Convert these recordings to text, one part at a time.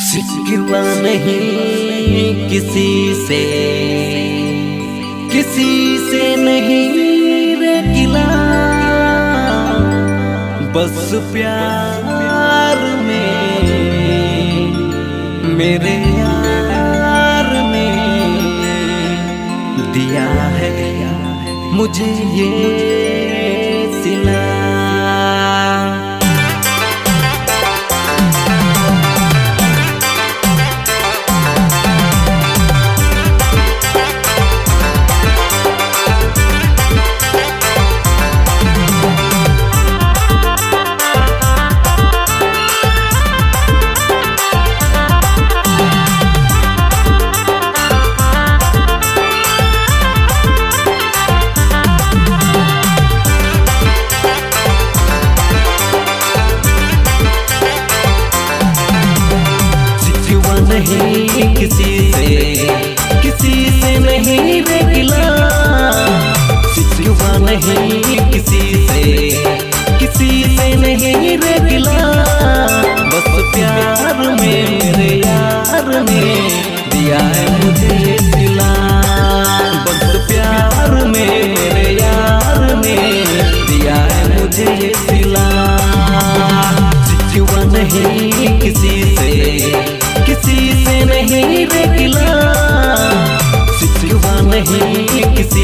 शिकवा नहीं किसी से नहीं रे गिला, बस प्यार में मेरे यार ने दिया है मुझे ये सिला। नहीं किसी से नहीं रे गिला, शिकवा नहीं किसी से नहीं रे गिला, बस प्यार में मेरे यार ने दिया है मुझे ये सिला। बस प्यार में मेरे यार ने दिया है मुझे ये सिला। शिकवा नहीं किसी से नहीं रे गिला, शिकवा नहीं किसी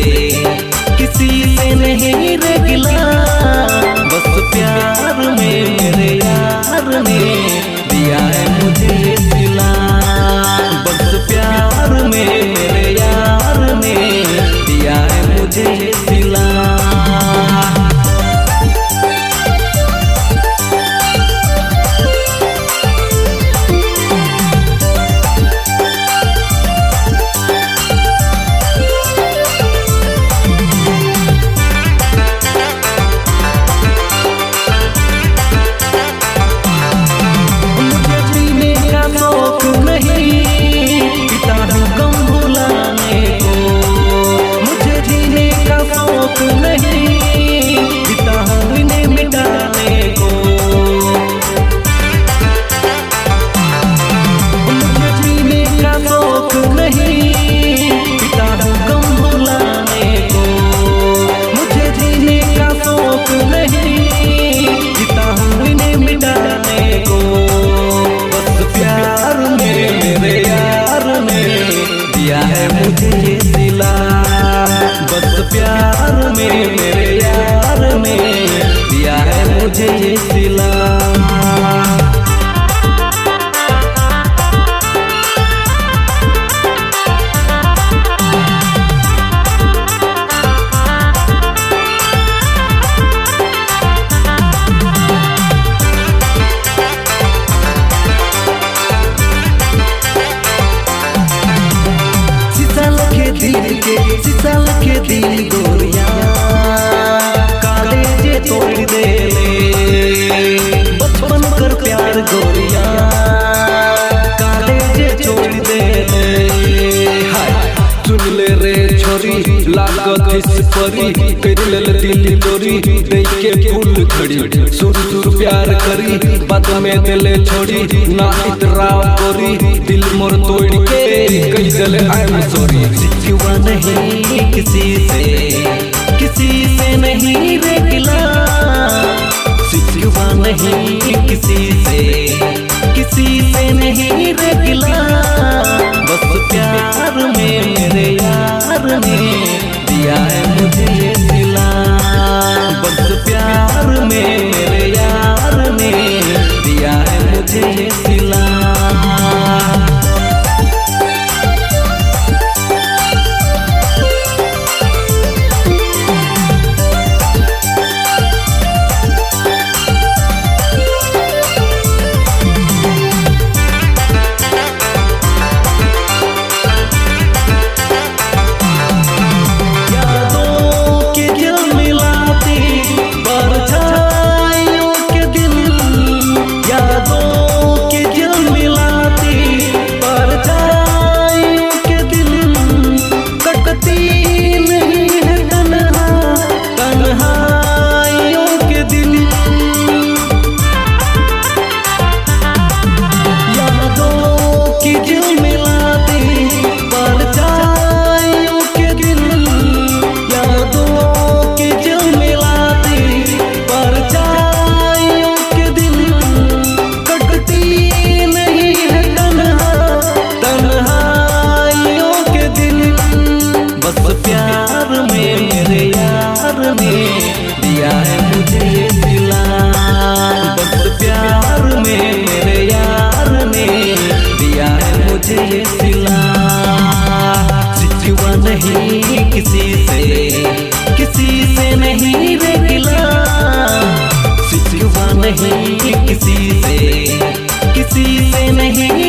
से नहीं रे गिला, बस प्यार में मेरे यार ने दिया है मुझे ये सिला। बस प्यार में मेरे यार ने दिया है मुझे ये सिला। बस प्यार में मेरे यार ने दिया है मुझे ये सिला। शीशा लखे दिल गोरिया काले जे तोड़ दे ले, बचपन कर प्यार गोरिया काले जे छोड़ दे ले। हाय सुन ले रे छोरी लागत इस परी, कर ले दिल चोरी दे के फूल खड़ी, सुर सुर प्यार करी बाद में दिले छोड़ी, ना इतराव गोरी दिल मोर तोड़ के कई दिल आई एम सॉरी। शिकवा नहीं किसी से नहीं रे गिला, शिकवा नहीं किसी से नहीं रे गिला, बस प्यार में मेरे यार ने दिया है मुझे ये सिला। बस प्यार में मेरे यार ने दिया है मुझे ये सिला। यादों के नहीं